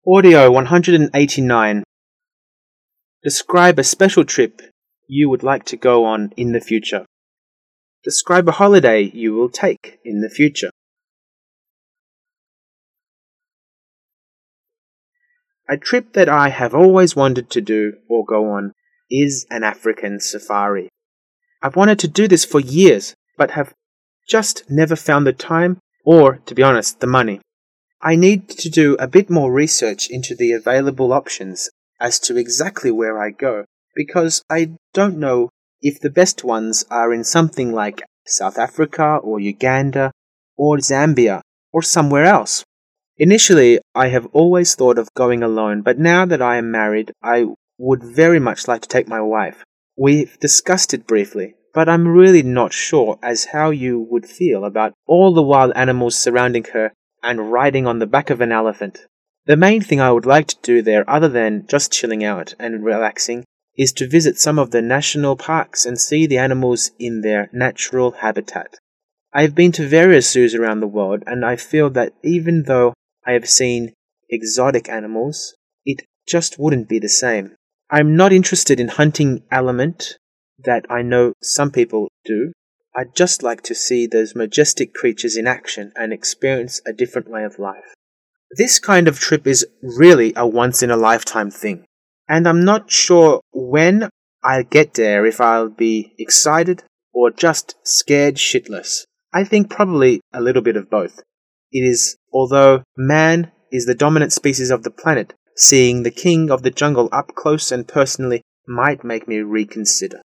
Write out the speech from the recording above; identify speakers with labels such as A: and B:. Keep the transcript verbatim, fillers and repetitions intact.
A: Audio one hundred eighty-nine. Describe a special trip you would like to go on in the future. Describe a holiday you will take in the future. A trip that I have always wanted to do or go on is an African safari. I've wanted to do this for years, but have just never found the time or, to be honest, the money. I need to do a bit more research into the available options as to exactly where I go, because I don't know if the best ones are in something like South Africa or Uganda or Zambia or somewhere else. Initially, I have always thought of going alone, but now that I am married, I would very much like to take my wife. We've discussed it briefly, but I'm really not sure as how you would feel about all the wild animals surrounding her and riding on the back of an elephant. The main thing I would like to do there, other than just chilling out and relaxing, is to visit some of the national parks and see the animals in their natural habitat. I have been to various zoos around the world, and I feel that even though I have seen exotic animals, it just wouldn't be the same. I'm not interested in hunting element that I know some people do. I'd just like to see those majestic creatures in action and experience a different way of life. This kind of trip is really a once-in-a-lifetime thing, and I'm not sure when I get there if I'll be excited or just scared shitless. I think probably a little bit of both. It is, although man is the dominant species of the planet, seeing the king of the jungle up close and personally might make me reconsider.